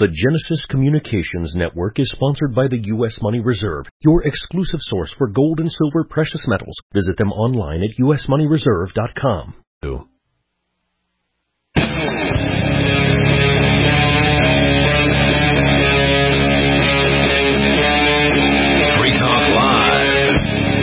The Genesis Communications Network is sponsored by the U.S. Money Reserve, your exclusive source for gold and silver precious metals. Visit them online at usmoneyreserve.com. Free Talk Live.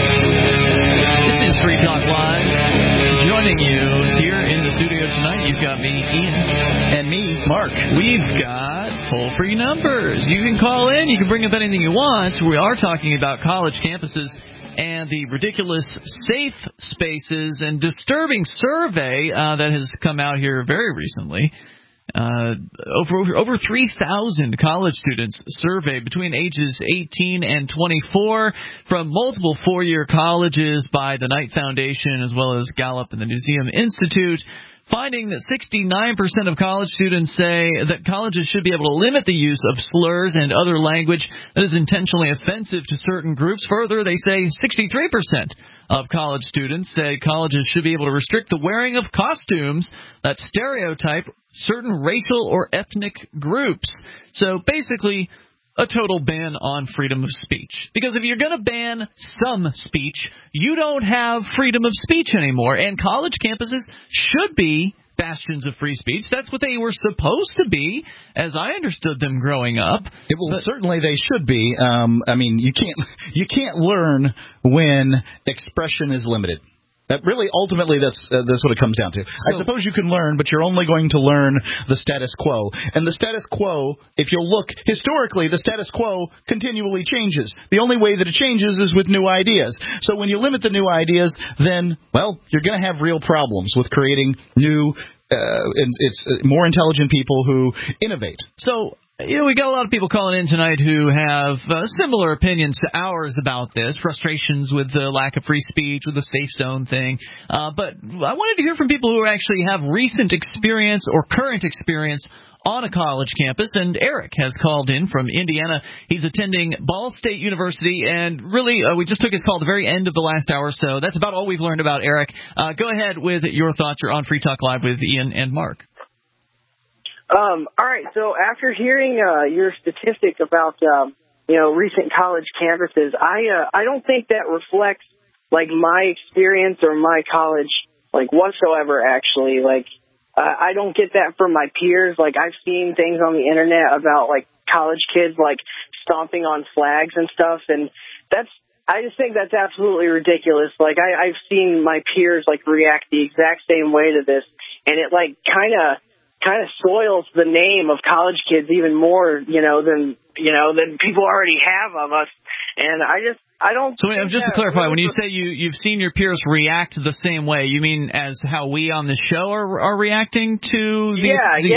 This is Free Talk Live. Joining you here in the studio tonight, you've got me, Ian. And me, Mark. We've got toll-free numbers. You can call in. You can bring up anything you want. We are talking about college campuses and the ridiculous safe spaces and disturbing survey that has come out here very recently. Over 3,000 college students surveyed between ages 18 and 24 from multiple four-year colleges by the Knight Foundation as well as Gallup and the Newseum Institute, finding that 69% of college students say that colleges should be able to limit the use of slurs and other language that is intentionally offensive to certain groups. Further, they say 63% of college students say colleges should be able to restrict the wearing of costumes that stereotype certain racial or ethnic groups. So basically, a total ban on freedom of speech. Because if you're going to ban some speech, you don't have freedom of speech anymore. And college campuses should be bastions of free speech. That's what they were supposed to be, as I understood them growing up. Certainly they should be. I mean, you can't learn when expression is limited. That really, ultimately, that's what it comes down to. I suppose you can learn, but you're only going to learn the status quo. And the status quo, if you'll look historically, the status quo continually changes. The only way that it changes is with new ideas. So when you limit the new ideas, then, well, you're going to have real problems with creating new, more intelligent people who innovate. So, we got a lot of people calling in tonight who have similar opinions to ours about this, frustrations with the lack of free speech, with the safe zone thing. But I wanted to hear from people who actually have recent experience or current experience on a college campus. And Eric has called in from Indiana. He's attending Ball State University. And really, we just took his call at the very end of the last hour. So that's about all we've learned about Eric. Go ahead with your thoughts. You're on Free Talk Live with Ian and Mark. All right. So after hearing your statistic about recent college campuses, I don't think that reflects like my experience or my college like whatsoever. Actually, like I don't get that from my peers. Like I've seen things on the internet about like college kids like stomping on flags and stuff, and I just think that's absolutely ridiculous. Like I've seen my peers like react the exact same way to this, and it like kind of soils the name of college kids even more, than people already have of us. And I don't. So just to clarify, when you say you've seen your peers react the same way, you mean as how we on the show are reacting to the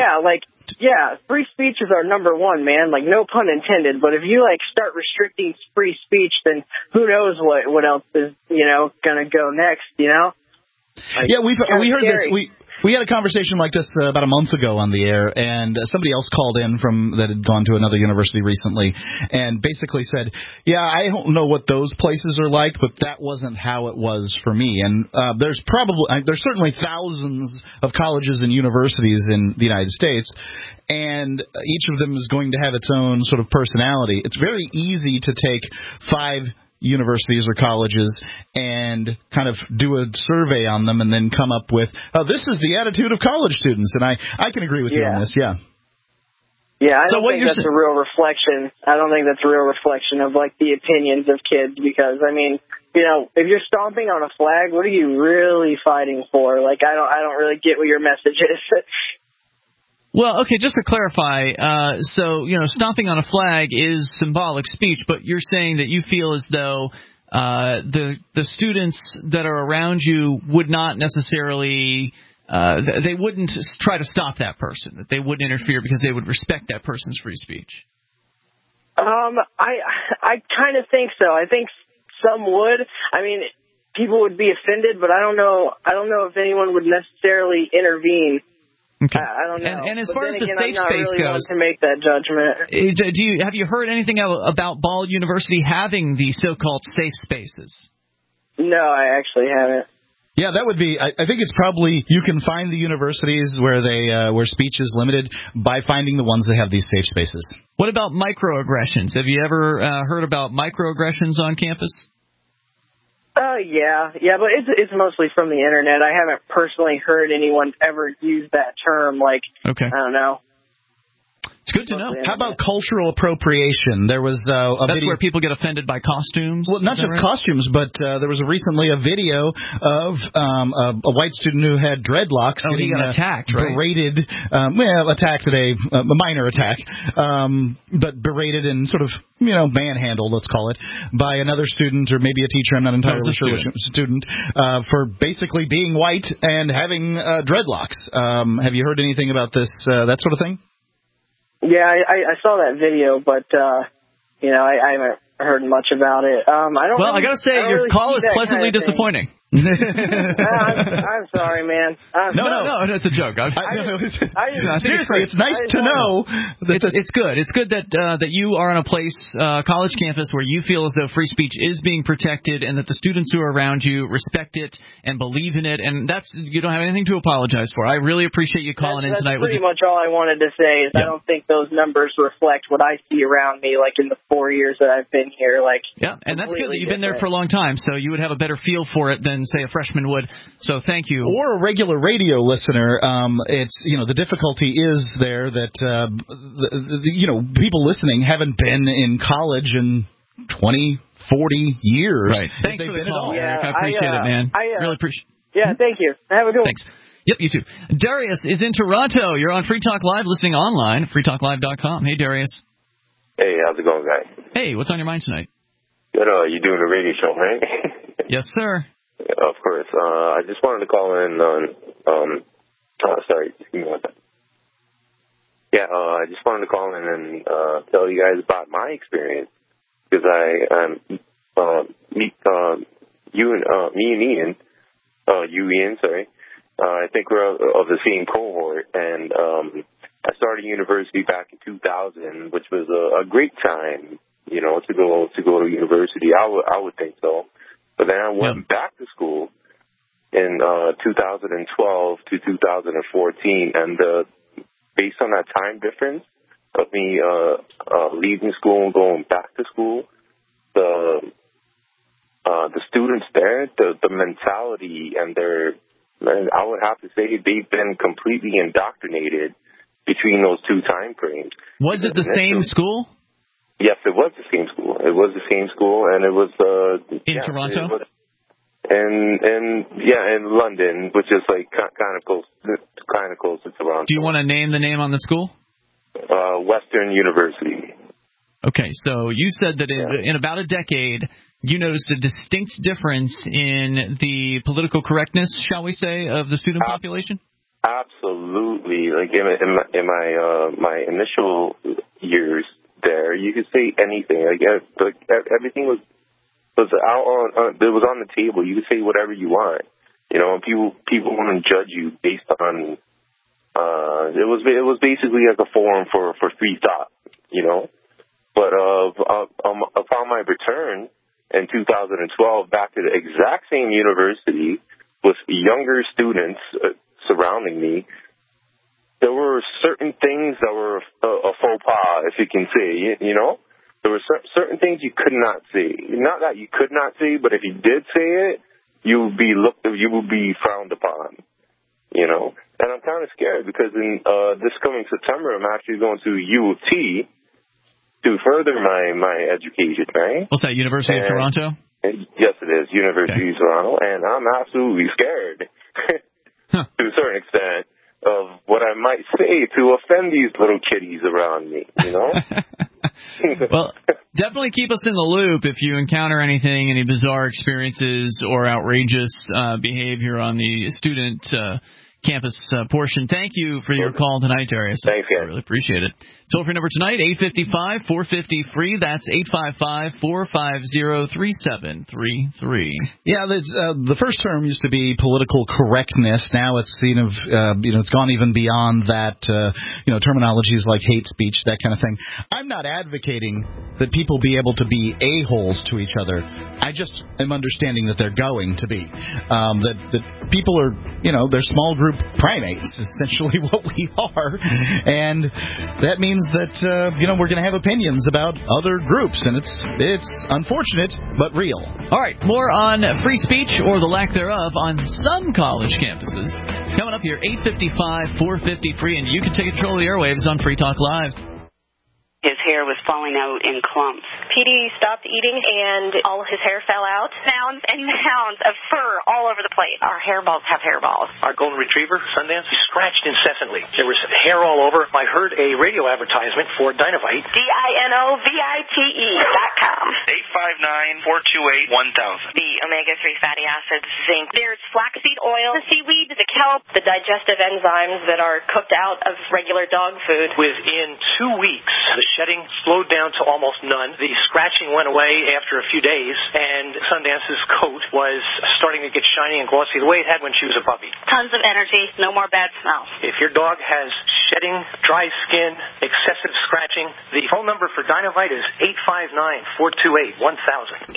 free speech is our number one, man. Like no pun intended. But if you like start restricting free speech, then who knows what else is gonna go next? Like, we heard this. We had a conversation like this about a month ago on the air, and somebody else called in that had gone to another university recently and basically said, yeah, I don't know what those places are like, but that wasn't how it was for me. And there's certainly thousands of colleges and universities in the United States, and each of them is going to have its own sort of personality. It's very easy to take 5 universities or colleges and kind of do a survey on them and then come up with, this is the attitude of college students. And I can agree with you on this, yeah. Yeah, I don't think that's a real reflection. I don't think that's a real reflection of, like, the opinions of kids because, I mean, if you're stomping on a flag, what are you really fighting for? Like, I don't really get what your message is. Well, okay, just to clarify, stomping on a flag is symbolic speech, but you're saying that you feel as though the students that are around you would not necessarily they wouldn't try to stop that person, that they wouldn't interfere because they would respect that person's free speech. I kind of think so. I think some would. I mean, people would be offended, but I don't know if anyone would necessarily intervene. Okay. I don't know. And as far as the safe space goes, to make that judgment. Have you heard anything about Ball University having the so-called safe spaces? No, I actually haven't. Yeah, that would be. I think it's probably you can find the universities where where speech is limited by finding the ones that have these safe spaces. What about microaggressions? Have you ever heard about microaggressions on campus? Yeah, but it's mostly from the internet. I haven't personally heard anyone ever use that term. Like, okay. I don't know. It's good to know. How about cultural appropriation? There was a That's video where people get offended by costumes. Well, not just costumes, but there was recently a video of a white student who had dreadlocks getting he got attacked, right? Berated, attacked at a minor attack, but berated and sort of manhandled, let's call it, by another student or maybe a teacher. I'm not entirely sure which student for basically being white and having dreadlocks. Have you heard anything about this? That sort of thing? Yeah, I saw that video, but I haven't heard much about it. I gotta say, your call is pleasantly disappointing. I'm sorry, man. No, it's a joke. Seriously, it's nice to know. It's good. It's good that you are on a place, college campus, where you feel as though free speech is being protected, and that the students who are around you respect it and believe in it. And you don't have anything to apologize for. I really appreciate you calling in tonight. That's pretty much all I wanted to say. I don't think those numbers reflect what I see around me, like in the 4 years that I've been here. And that's good that you've been there for a long time, so you would have a better feel for it than, say, a freshman would. So thank you. Or a regular radio listener. It's the difficulty is there that people listening haven't been in college in 20, 40 years. Right. Thanks for the call, Eric. I appreciate it, man. Really appreciate it. Yeah, thank you. Have a good one. Thanks. Yep, you too. Darius is in Toronto. You're on Free Talk Live, listening online at freetalklive.com. Hey, Darius. Hey, how's it going, guys? Hey, what's on your mind tonight? Good. You're doing a radio show, right? Yes, sir. Yeah, of course. I just wanted to call in on. Sorry, just give me one second. Yeah, I just wanted to call in and tell you guys about my experience because me and Ian, sorry. I think we're of the same cohort, and I started university back in 2000, which was a great time, to go to university. I would think so. But then I went back to school in 2012 to 2014, and based on that time difference of me leaving school and going back to school, the students there, the mentality and I would have to say they've been completely indoctrinated between those two time frames. Was it the same school? Yes, it was the same school. It was the same school, and it was in Toronto. In London, which is kind of close to Toronto. Do you want to name the name on the school? Western University. Okay, so you said that in about a decade, you noticed a distinct difference in the political correctness, shall we say, of the student population? Absolutely. In my initial years there, you could say anything. Everything was out it was on the table. You could say whatever you want. And people want to judge you based on. It was basically like a forum for free thought. But upon my return in 2012 back to the exact same university with younger students surrounding me, there were certain things that were a faux pas, if you can say, There were certain things you could not say. Not that you could not say, but if you did say it, you would be frowned upon, And I'm kind of scared because in this coming September, I'm actually going to U of T to further my education, right? What's that, University of Toronto? Yes, it is, University of Toronto, and I'm absolutely scared to a certain extent of what I might say to offend these little kitties around me, Well, definitely keep us in the loop if you encounter any bizarre experiences or outrageous behavior on the student campus portion. Thank you for your call tonight, Darius. Thanks, guys. I really appreciate it. Toll-free number tonight, 855-450-FREE. That's 855-450-3733. Yeah, the first term used to be political correctness. Now it's seen of, it's gone even beyond that. Terminologies like hate speech, that kind of thing. I'm not advocating that people be able to be a-holes to each other. I just am understanding that they're going to be. That people are, they're small group primates, essentially what we are. And that means that, we're going to have opinions about other groups. And it's unfortunate, but real. All right, more on free speech or the lack thereof on some college campuses. Coming up here, 855-450-FREE, and you can take control of the airwaves on Free Talk Live. His hair was falling out in clumps. Petey stopped eating, and all of his hair fell out. Mounds and mounds of fur all over the place. Our hairballs have hairballs. Our golden retriever, Sundance, scratched incessantly. There was hair all over. I heard a radio advertisement for Dinovite. DINOVITE.com. 859-428-1000. The omega-3 fatty acids, zinc. There's flaxseed oil, the seaweed, the kelp, the digestive enzymes that are cooked out of regular dog food. Within 2 weeks, the shedding slowed down to almost none. The scratching went away after a few days, and Sundance's coat was starting to get shiny and glossy the way it had when she was a puppy. tons of energy, no more bad smells. If your dog has shedding, dry skin, excessive scratching, the phone number for Dinovite is 859-428-1000. 859-428-1000.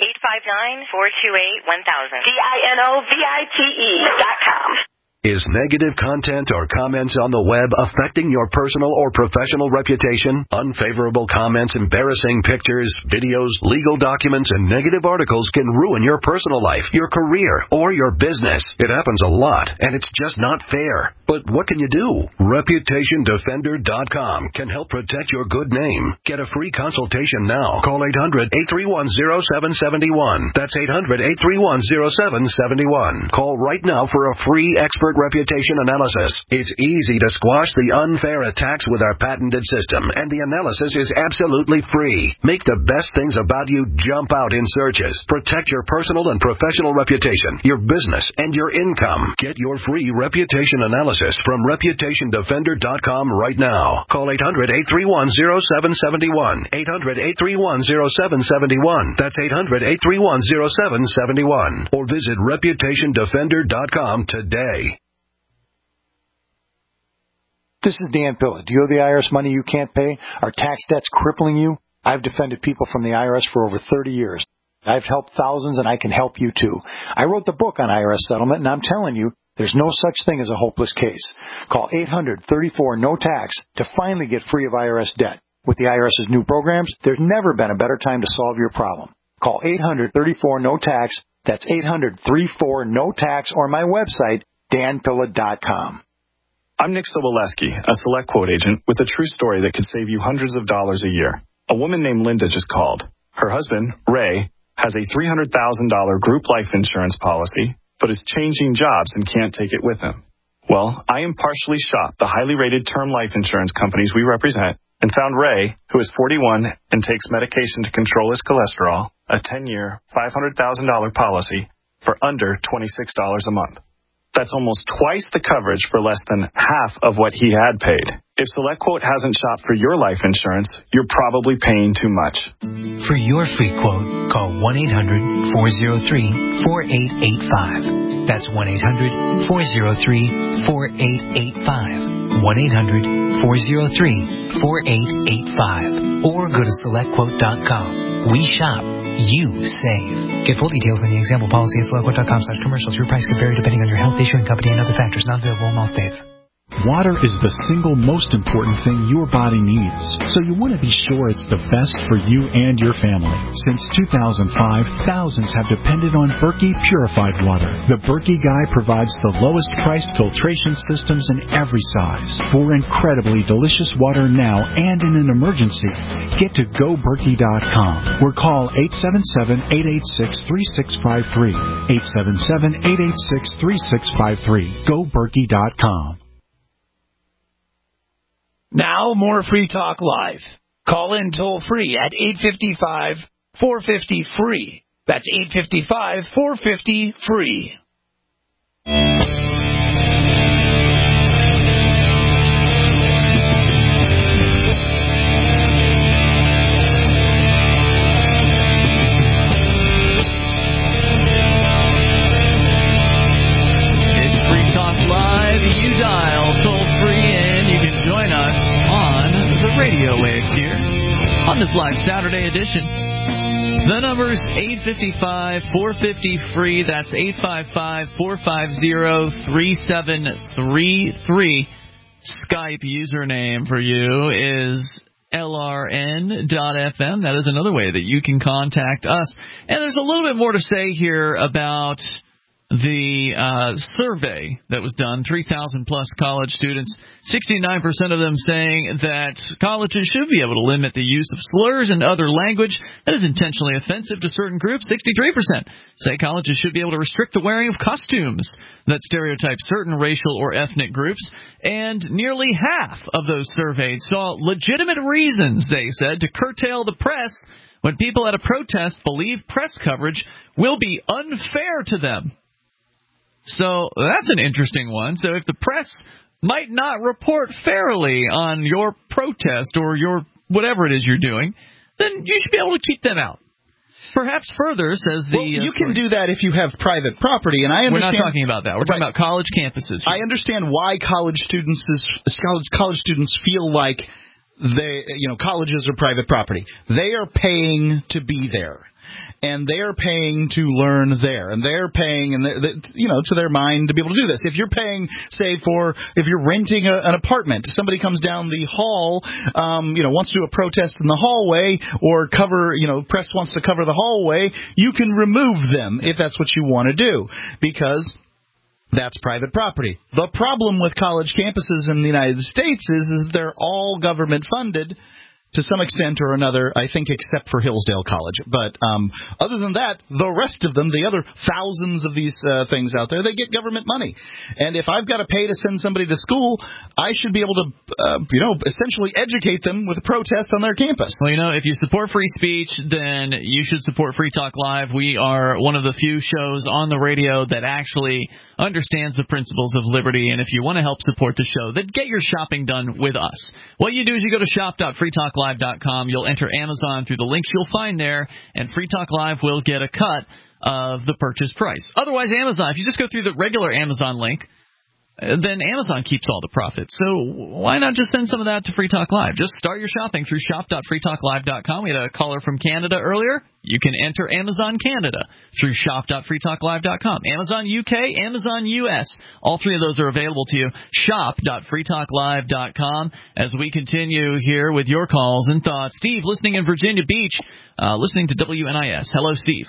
DINOVITE.com. Is negative content or comments on the web affecting your personal or professional reputation? Unfavorable comments, embarrassing pictures, videos, legal documents, and negative articles can ruin your personal life, your career, or your business. It happens a lot, and it's just not fair. But what can you do? ReputationDefender.com can help protect your good name. Get a free consultation now. Call 800-831-0771. That's 800-831-0771. Call right now for a free expert reputation analysis. It's easy to squash the unfair attacks with our patented system, and the analysis is absolutely free. Make the best things about you jump out in searches. Protect your personal and professional reputation, your business, and your income. Get your free reputation analysis from ReputationDefender.com right now. Call 800-831-0771. 800-831-0771. That's 800-831-0771. Or visit ReputationDefender.com today. This is Dan Pilla. Do you owe the IRS money you can't pay? Are tax debts crippling you? I've defended people from the IRS for over 30 years. I've helped thousands, and I can help you too. I wrote the book on IRS settlement, and I'm telling you, there's no such thing as a hopeless case. Call 800-34-NO-TAX to finally get free of IRS debt. With the IRS's new programs, there's never been a better time to solve your problem. Call 800-34-NO-TAX. That's 800-34-NO-TAX, or my website, danpilla.com. I'm Nick Soboleski, a Select Quote agent with a true story that could save you hundreds of dollars a year. A woman named Linda just called. Her husband, Ray, has a $300,000 group life insurance policy, but is changing jobs and can't take it with him. Well, I impartially shopped the highly rated term life insurance companies we represent and found Ray, who is 41 and takes medication to control his cholesterol, a 10-year, $500,000 policy for under $26 a month. That's almost twice the coverage for less than half of what he had paid. If SelectQuote hasn't shopped for your life insurance, you're probably paying too much. For your free quote, call 1-800-403-4885. That's 1-800-403-4885. 1-800-403-4885. Or go to SelectQuote.com. We shop. You save. Get full details in the example policy at SelectQuote.com/commercials. Your price can vary depending on your health, issuing company, and other factors. Not available in all states. Water is the single most important thing your body needs, so you want to be sure it's the best for you and your family. Since 2005, thousands have depended on Berkey Purified Water. The Berkey Guy provides the lowest priced filtration systems in every size. For incredibly delicious water now and in an emergency, get to GoBerkey.com or call 877-886-3653. 877-886-3653. GoBerkey.com. Now, more Free Talk Live. Call in toll-free at 855-450-FREE. That's 855-450-FREE. on this live Saturday edition. The number is 855-450-FREE. That's 855-450-3733. Skype username for you is LRN.FM. That is another way that you can contact us. And there's a little bit more to say here about the survey that was done, 3,000-plus college students, 69% of them saying that colleges should be able to limit the use of slurs and other language that is intentionally offensive to certain groups. 63% say colleges should be able to restrict the wearing of costumes that stereotype certain racial or ethnic groups. And nearly half of those surveyed saw legitimate reasons, they said, to curtail the press when people at a protest believe press coverage will be unfair to them. So that's an interesting one. So if the press might not report fairly on your protest or your whatever it is you're doing, then you should be able to keep them out. Perhaps further, says the... Well, you can do that if you have private property, and I understand... We're not talking about that. We're talking about college campuses here. I understand why college students feel like colleges are private property. They are paying to be there. And they're paying to learn there, and they're paying, to their mind to be able to do this. If you're paying, say, if you're renting an apartment, somebody comes down the hall, wants to do a protest in the hallway, or press wants to cover the hallway, you can remove them if that's what you want to do, because that's private property. The problem with college campuses in the United States is they're all government funded. To some extent or another, I think, except for Hillsdale College. But other than that, the rest of them, the other thousands of these things out there, they get government money. And if I've got to pay to send somebody to school, I should be able to, essentially educate them with a protest on their campus. Well, if you support free speech, then you should support Free Talk Live. We are one of the few shows on the radio that actually understands the principles of liberty. And if you want to help support the show, then get your shopping done with us. What you do is you go to shop.freetalklive.com. You'll enter Amazon through the links you'll find there, and Free Talk Live will get a cut of the purchase price. Otherwise, Amazon, if you just go through the regular Amazon link, then Amazon keeps all the profit. So why not just send some of that to Free Talk Live? Just start your shopping through shop.freetalklive.com. We had a caller from Canada earlier. You can enter Amazon Canada through shop.freetalklive.com. Amazon UK, Amazon US. All three of those are available to you. Shop.freetalklive.com. As we continue here with your calls and thoughts. Steve, listening in Virginia Beach, listening to WNIS. Hello, Steve.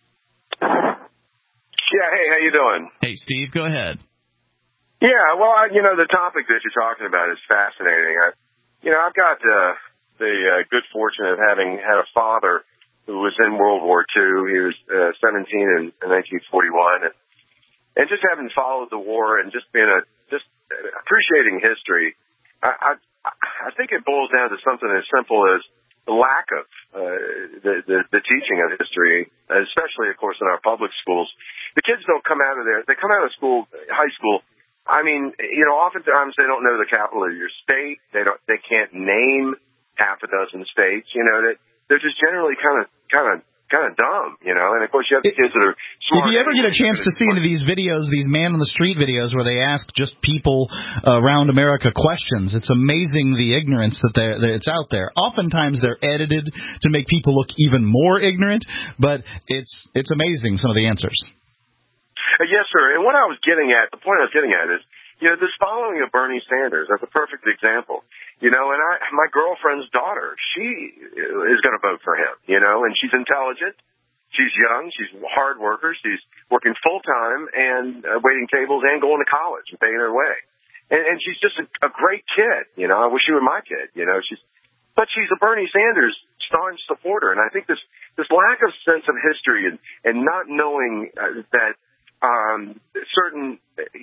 Yeah, hey, how you doing? Hey, Steve, go ahead. Yeah, well, the topic that you're talking about is fascinating. I've got the good fortune of having had a father who was in World War II. He was 17 in 1941, and just having followed the war and just being appreciating history. I think it boils down to something as simple as the lack of the teaching of history, especially, of course, in our public schools. The kids don't come out of there. They come out of school, high school. I mean, oftentimes they don't know the capital of your state. They can't name half a dozen states. They're just generally kind of dumb. And of course you have the kids that are smart. If you ever get a chance to see into these videos, these man on the street videos where they ask just people around America questions, it's amazing the ignorance that it's out there. Oftentimes they're edited to make people look even more ignorant, but it's amazing some of the answers. Yes, sir. And the point I was getting at is, this following of Bernie Sanders, that's a perfect example. And my girlfriend's daughter, she is going to vote for him, and she's intelligent. She's young. She's a hard worker. She's working full time and waiting tables and going to college and paying her way. And she's just a great kid. I wish she were my kid, but she's a Bernie Sanders staunch supporter. And I think this lack of sense of history and not knowing that, certain,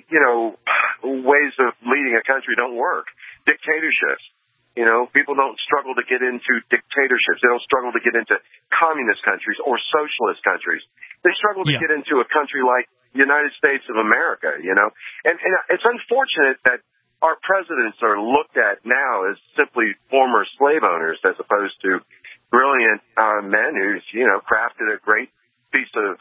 ways of leading a country don't work. Dictatorships. People don't struggle to get into dictatorships. They don't struggle to get into communist countries or socialist countries. They struggle to get into a country like the United States of America, And it's unfortunate that our presidents are looked at now as simply former slave owners as opposed to brilliant men who, crafted a great piece of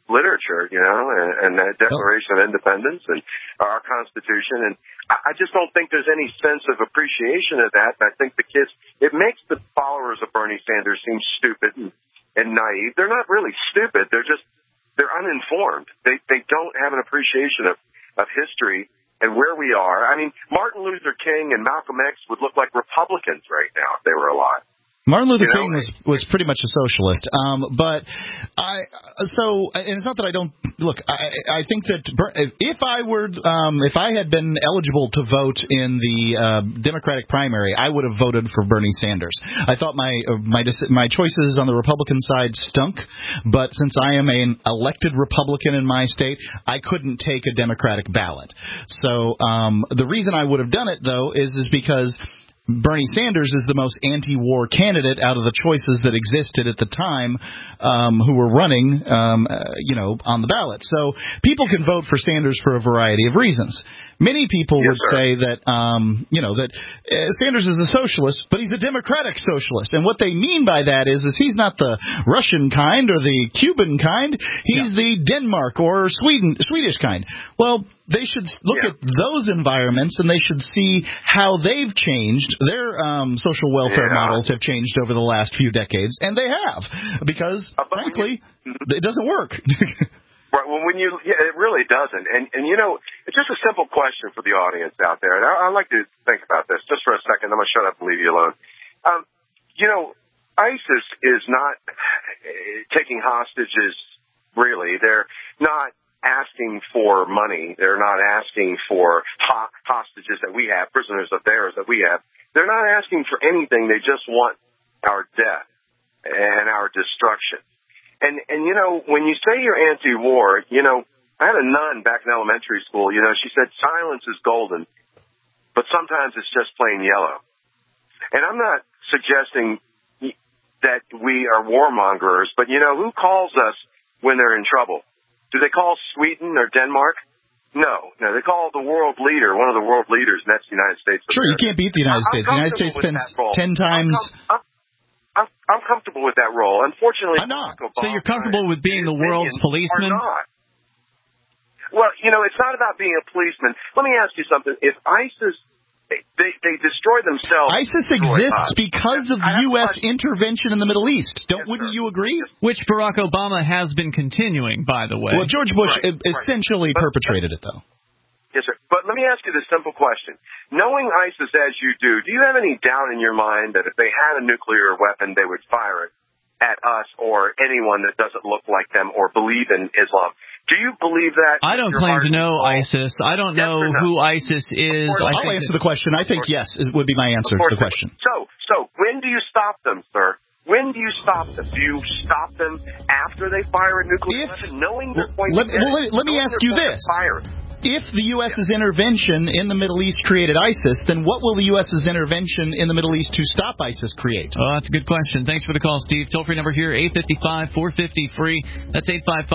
literature, and that Declaration of Independence and our Constitution. And I just don't think there's any sense of appreciation of that. And I think it makes the followers of Bernie Sanders seem stupid and naive. They're not really stupid. They're uninformed. They don't have an appreciation of history and where we are. I mean, Martin Luther King and Malcolm X would look like Republicans right now if they were alive. Martin Luther King was pretty much a socialist, and it's not that I don't look. I think that if I had been eligible to vote in the Democratic primary, I would have voted for Bernie Sanders. I thought my choices on the Republican side stunk, but since I am an elected Republican in my state, I couldn't take a Democratic ballot. So the reason I would have done it though is because Bernie Sanders is the most anti-war candidate out of the choices that existed at the time who were running, on the ballot. So people can vote for Sanders for a variety of reasons. Many people would say that, that Sanders is a socialist, but he's a democratic socialist. And what they mean by that is he's not the Russian kind or the Cuban kind. He's the Denmark or Swedish kind. Well, they should look at those environments, and they should see how they've changed. Their social welfare models have changed over the last few decades, and they have, because, frankly, it doesn't work. Right. Well, it really doesn't. And it's just a simple question for the audience out there. And I'd like to think about this just for a second. I'm going to shut up and leave you alone. ISIS is not taking hostages, really. They're not asking for money. They're not asking for hostages that we have, prisoners of theirs that we have. They're not asking for anything. They just want our death and our destruction. And when you say you're anti-war, I had a nun back in elementary school, she said silence is golden, but sometimes it's just plain yellow. And I'm not suggesting that we are warmongers, but who calls us when they're in trouble? Do they call Sweden or Denmark? No, they call the world leader, one of the world leaders, and that's the United States. Sure, you can't beat the United States. The United States spends 10 times. I'm comfortable with that role. Unfortunately, I'm not. So you're comfortable with being the world's policeman? Well, it's not about being a policeman. Let me ask you something. If ISIS, they destroy themselves. ISIS exists because of U.S. intervention in the Middle East. Wouldn't you agree? Which Barack Obama has been continuing, by the way. Well, George Bush essentially perpetrated it, though. Yes, sir. But let me ask you this simple question. Knowing ISIS as you do you have any doubt in your mind that if they had a nuclear weapon, they would fire it at us or anyone that doesn't look like them or believe in Islam? Do you believe that? I don't claim to know ISIS. I don't know who ISIS is. I'll answer the question. I think yes would be my answer to the question. So when do you stop them, sir? When do you stop them? Do you stop them after they fire a nuclear weapon, knowing they're going to let me ask you this. If the U.S.'s intervention in the Middle East created ISIS, then what will the U.S.'s intervention in the Middle East to stop ISIS create? Oh, that's a good question. Thanks for the call, Steve. Toll-free number here, 855-450-FREE. That's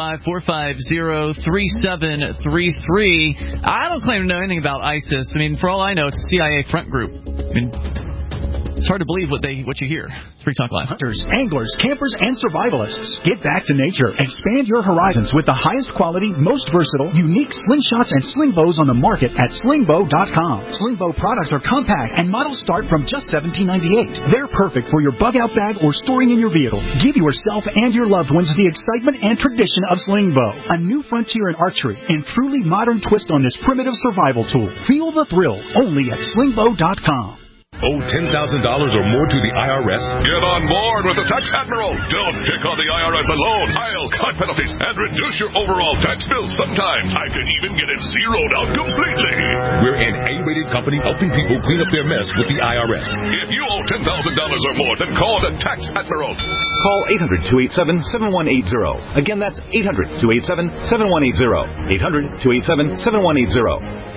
855-450-3733. I don't claim to know anything about ISIS. I mean, for all I know, it's a CIA front group. I mean, it's hard to believe what you hear. It's Free Talk Live. Hunters, anglers, campers, and survivalists. Get back to nature. Expand your horizons with the highest quality, most versatile, unique slingshots and sling bows on the market at slingbow.com. Sling bow products are compact and models start from just $17.98. They're perfect for your bug-out bag or storing in your vehicle. Give yourself and your loved ones the excitement and tradition of sling bow. A new frontier in archery and truly modern twist on this primitive survival tool. Feel the thrill only at slingbow.com. Owe $10,000 or more to the IRS? Get on board with the Tax Admiral. Don't pick on the IRS alone. I'll cut penalties and reduce your overall tax bill. Sometimes I can even get it zeroed out completely. We're an A-rated company helping people clean up their mess with the IRS. If you owe $10,000 or more, then call the Tax Admiral. Call 800-287-7180. Again, that's 800-287-7180. 800-287-7180.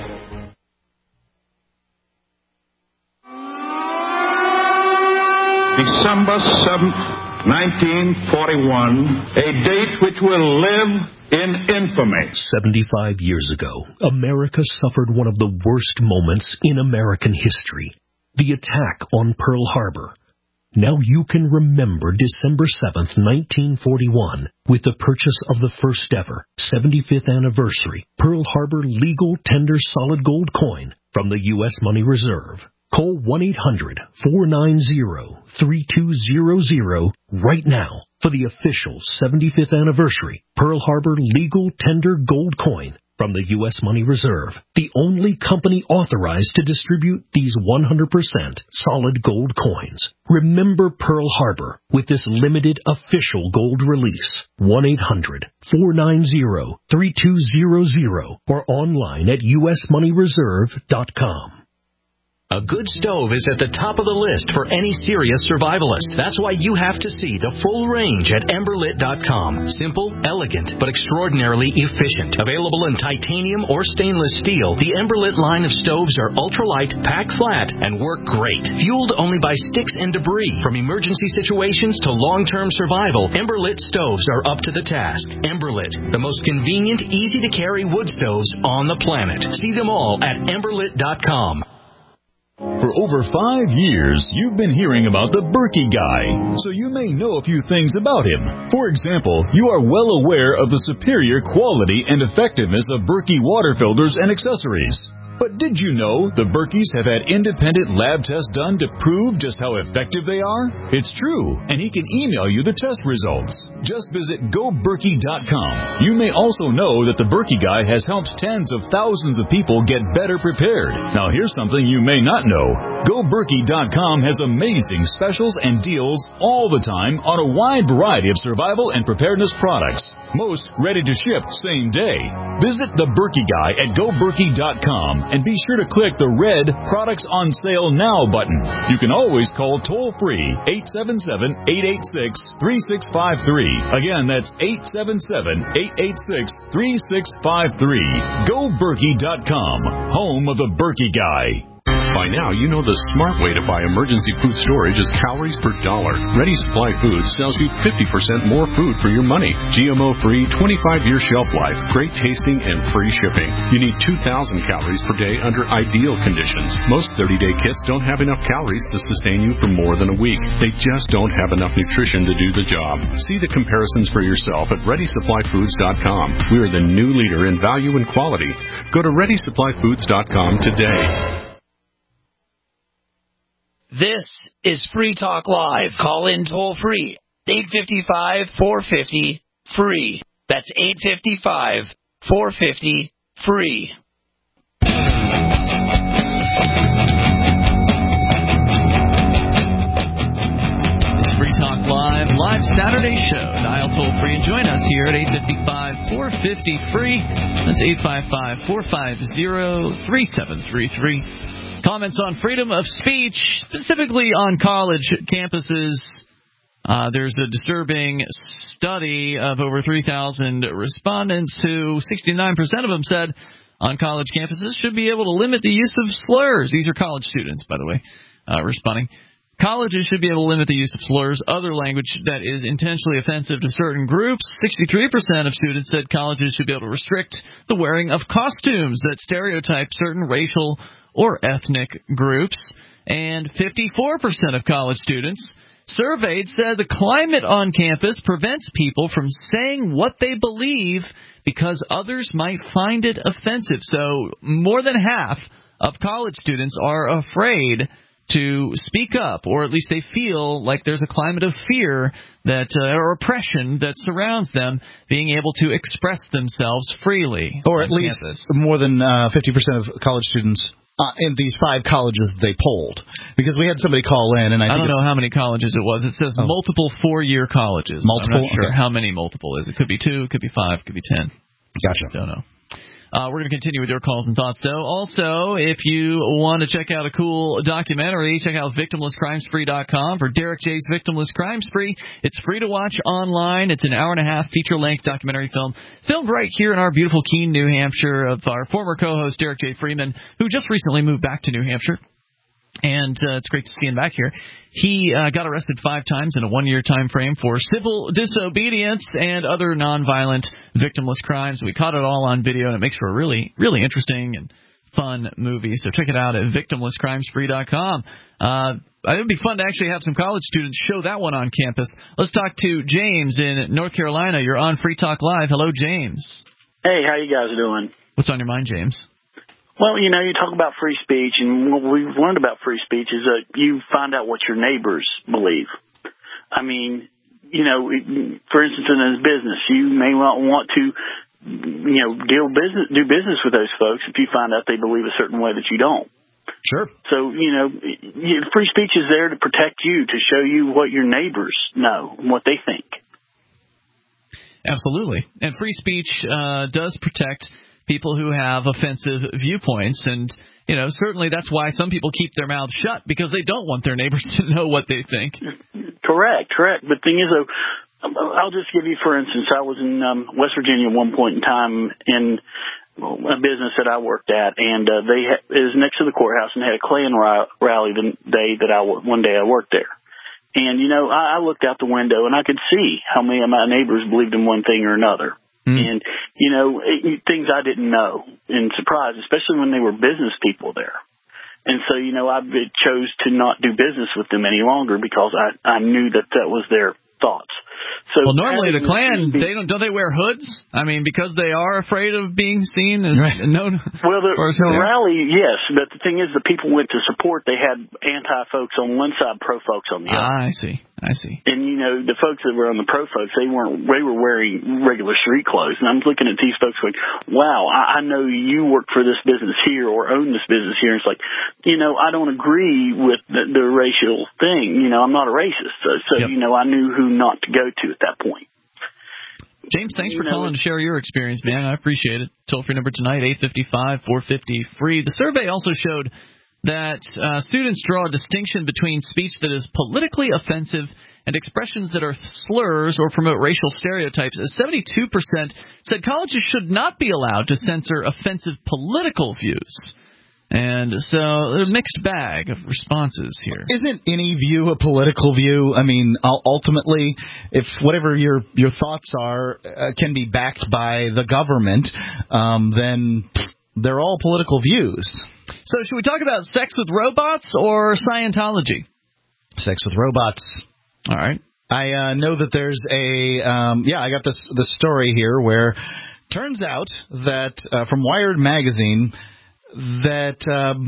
December 7th, 1941, a date which will live in infamy. 75 years ago, America suffered one of the worst moments in American history, the attack on Pearl Harbor. Now you can remember December 7th, 1941, with the purchase of the first ever 75th anniversary Pearl Harbor legal tender solid gold coin from the U.S. Money Reserve. Call 1-800-490-3200 right now for the official 75th anniversary Pearl Harbor legal tender gold coin from the U.S. Money Reserve, the only company authorized to distribute these 100% solid gold coins. Remember Pearl Harbor with this limited official gold release. 1-800-490-3200 or online at usmoneyreserve.com. A good stove is at the top of the list for any serious survivalist. That's why you have to see the full range at Emberlit.com. Simple, elegant, but extraordinarily efficient. Available in titanium or stainless steel, the Emberlit line of stoves are ultralight, pack flat, and work great. Fueled only by sticks and debris. From emergency situations to long-term survival, Emberlit stoves are up to the task. Emberlit, the most convenient, easy-to-carry wood stoves on the planet. See them all at Emberlit.com. For over 5 years, you've been hearing about the Berkey Guy, so you may know a few things about him. For example, you are well aware of the superior quality and effectiveness of Berkey water filters and accessories. But did you know the Berkeys have had independent lab tests done to prove just how effective they are? It's true, and he can email you the test results. Just visit GoBerkey.com. You may also know that the Berkey Guy has helped tens of thousands of people get better prepared. Now here's something you may not know. GoBerkey.com has amazing specials and deals all the time on a wide variety of survival and preparedness products. Most ready to ship same day. Visit the Berkey Guy at GoBerkey.com and be sure to click the red Products on Sale Now button. You can always call toll-free 877-886-3653. Again, that's 877-886-3653. GoBerkey.com, home of the Berkey Guy. By now, you know the smart way to buy emergency food storage is calories per dollar. Ready Supply Foods sells you 50% more food for your money. GMO-free, 25-year shelf life, great tasting, and free shipping. You need 2,000 calories per day under ideal conditions. Most 30-day kits don't have enough calories to sustain you for more than a week. They just don't have enough nutrition to do the job. See the comparisons for yourself at ReadySupplyFoods.com. We are the new leader in value and quality. Go to ReadySupplyFoods.com today. This is Free Talk Live. Call in toll free. 855-450-FREE. That's 855-450-FREE. It's Free Talk Live, live Saturday show. Dial toll free and join us here at 855-450-FREE. That's 855-450-3733. Comments on freedom of speech, specifically on college campuses. There's a disturbing study of over 3,000 respondents who 69% of them said on college campuses should be able to limit the use of slurs. These are college students, by the way, responding. Colleges should be able to limit the use of slurs, other language that is intentionally offensive to certain groups. 63% of students said colleges should be able to restrict the wearing of costumes that stereotype certain racial or ethnic groups, and 54% of college students surveyed said the climate on campus prevents people from saying what they believe because others might find it offensive. So more than half of college students are afraid to speak up, or at least they feel like there's a climate of fear that or oppression that surrounds them being able to express themselves freely. Or at least more than 50% of college students in these 5 colleges they polled, because we had somebody call in, and I don't know how many colleges it was. It says multiple 4-year colleges. Multiple? I'm not sure how many multiple is. It could be 2, it could be 5, it could be 10. Gotcha. Don't know. We're going to continue with your calls and thoughts, though. Also, if you want to check out a cool documentary, check out VictimlessCrimespree.com for Derek J's Victimless Crime Spree. It's free to watch online. It's an hour-and-a-half feature-length documentary film filmed right here in our beautiful Keene, New Hampshire, of our former co-host Derek J. Freeman, who just recently moved back to New Hampshire. And it's great to see him back here. He got arrested 5 times in a 1-year time frame for civil disobedience and other nonviolent victimless crimes. We caught it all on video, and it makes for a really, really interesting and fun movie. So check it out at VictimlessCrimespree.com. it would be fun to actually have some college students show that one on campus. Let's talk to James in North Carolina. You're on Free Talk Live. Hello, James. Hey, how you guys doing? What's on your mind, James? Well, you talk about free speech, and what we've learned about free speech is that you find out what your neighbors believe. I mean, for instance, in a business, you may not want to, do business with those folks if you find out they believe a certain way that you don't. Sure. So, free speech is there to protect you, to show you what your neighbors know and what they think. Absolutely. And free speech does protect people who have offensive viewpoints. And, certainly that's why some people keep their mouths shut, because they don't want their neighbors to know what they think. Correct. But the thing is, though, I'll just give you, for instance, I was in West Virginia at one point in time in a business that I worked at, and it was next to the courthouse, and they had a Klan rally the day that one day I worked there. And, I looked out the window, and I could see how many of my neighbors believed in one thing or another. And, things I didn't know, and surprised, especially when they were business people there. And so, I chose to not do business with them any longer because I knew that was their thoughts. So, well, normally the Klan, don't they wear hoods? I mean, because they are afraid of being seen as known. Well, the rally, yes, but the thing is, the people went to support. They had anti-folks on one side, pro-folks on the other. I see. And the folks that were on the pro-folks, they were wearing regular street clothes. And I'm looking at these folks going, "Wow, I know you work for this business here or own this business here." And it's like, I don't agree with the racial thing. I'm not a racist, so yep. I knew who not to go to at that point. James, thanks for calling to share your experience, man. I appreciate it. Toll-free number tonight, 855-450-FREE. The survey also showed that students draw a distinction between speech that is politically offensive and expressions that are slurs or promote racial stereotypes. 72% said colleges should not be allowed to censor offensive political views. And so there's a mixed bag of responses here. Isn't any view a political view? I mean, ultimately, if whatever your thoughts are can be backed by the government, then they're all political views. So should we talk about sex with robots or Scientology? Sex with robots. All right. I know that there's I got this story here where turns out that from Wired magazine that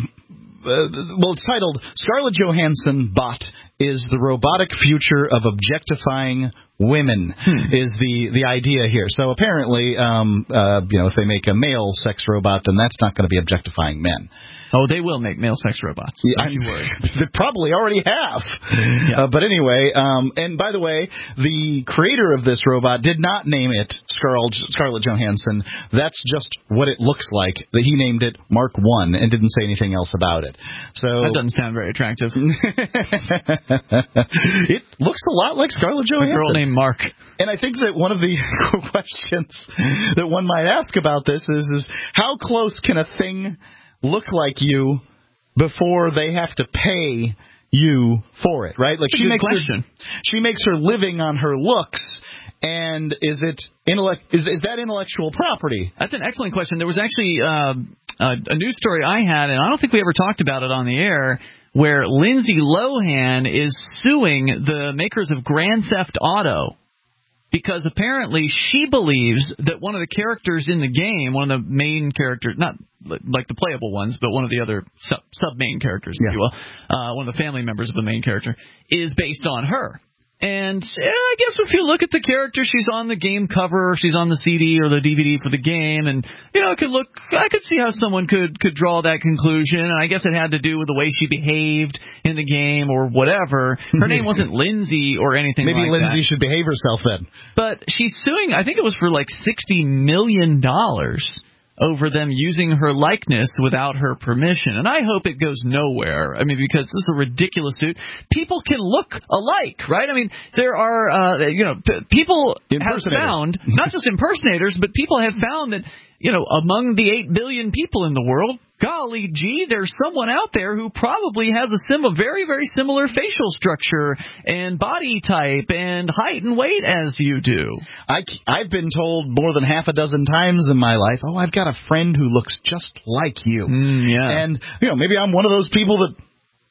it's titled "Scarlett Johansson Bot is the Robotic Future of Objectifying Women" is the idea here. So apparently, if they make a male sex robot, then that's not going to be objectifying men. Oh, they will make male sex robots. Don't you worry. They probably already have. Yeah. But anyway, and by the way, the creator of this robot did not name it Scarlett Johansson. That's just what it looks like. That he named it Mark I and didn't say anything else about it. So that doesn't sound very attractive. It looks a lot like Scarlett Johansson. A girl named Mark. And I think that one of the questions that one might ask about this is how close can a thing look like you before they have to pay you for it, right? Like she makes her living on her looks, and is that intellectual property? That's an excellent question. There was actually a news story I had, and I don't think we ever talked about it on the air, where Lindsay Lohan is suing the makers of Grand Theft Auto because apparently she believes that one of the characters in the game, one of the main characters, not like the playable ones, but one of the other sub-main characters, if you will, one of the family members of the main character, is based on her. And I guess if you look at the character, she's on the game cover, or she's on the CD or the DVD for the game, and I could see how someone could draw that conclusion. And I guess it had to do with the way she behaved in the game or whatever. Her name wasn't Lindsay or anything like that. Maybe Lindsay should behave herself then. But she's suing, I think it was for like $60 million over them using her likeness without her permission. And I hope it goes nowhere. I mean, because this is a ridiculous suit. People can look alike, right? I mean, there are, people have found, not just impersonators, but people have found that, among the 8 billion people in the world, golly gee, there's someone out there who probably has a very, very similar facial structure and body type and height and weight as you do. I've been told more than half a dozen times in my life, I've got a friend who looks just like you. Yeah. And, maybe I'm one of those people that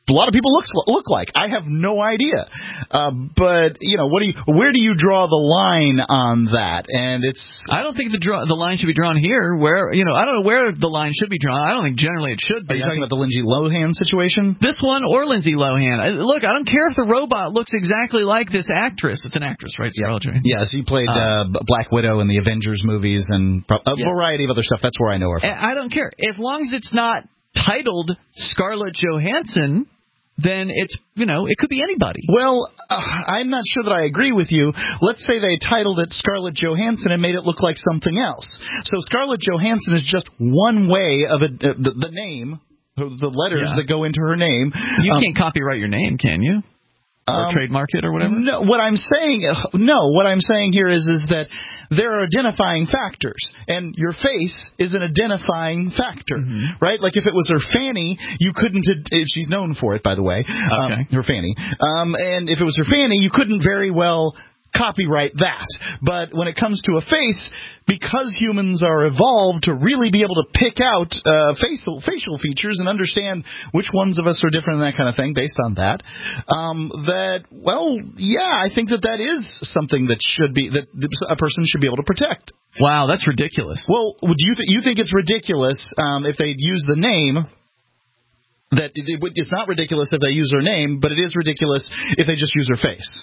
a lot of people look like. I have no idea. But where do you draw the line on that? And I don't think the line should be drawn here. Where I don't know where the line should be drawn. I don't think generally it should be. Are you talking about the Lindsay Lohan situation? This one or Lindsay Lohan. Look, I don't care if the robot looks exactly like this actress. It's an actress, right? Scarlett Johansson. Yes, she played Black Widow in the Avengers movies and a variety of other stuff. That's where I know her from. I don't care. As long as it's not titled Scarlett Johansson, then it's, it could be anybody. Well, I'm not sure that I agree with you. Let's say they titled it Scarlett Johansson and made it look like something else. So Scarlett Johansson is just one way of the name, the letters that go into her name. You can't copyright your name, can you? Or trademark it or whatever? No, what I'm saying here is that there are identifying factors, and your face is an identifying factor, right? Like if it was her fanny, you couldn't. She's known for it, by the way, her fanny. And if it was her fanny, you couldn't very well copyright that. But when it comes to a face, because humans are evolved to really be able to pick out facial features and understand which ones of us are different and that kind of thing based on that, I think that is something that a person should be able to protect. Wow, that's ridiculous. Well, do you think it's ridiculous if they use the name? That it's not ridiculous if they use her name, but it is ridiculous if they just use her face.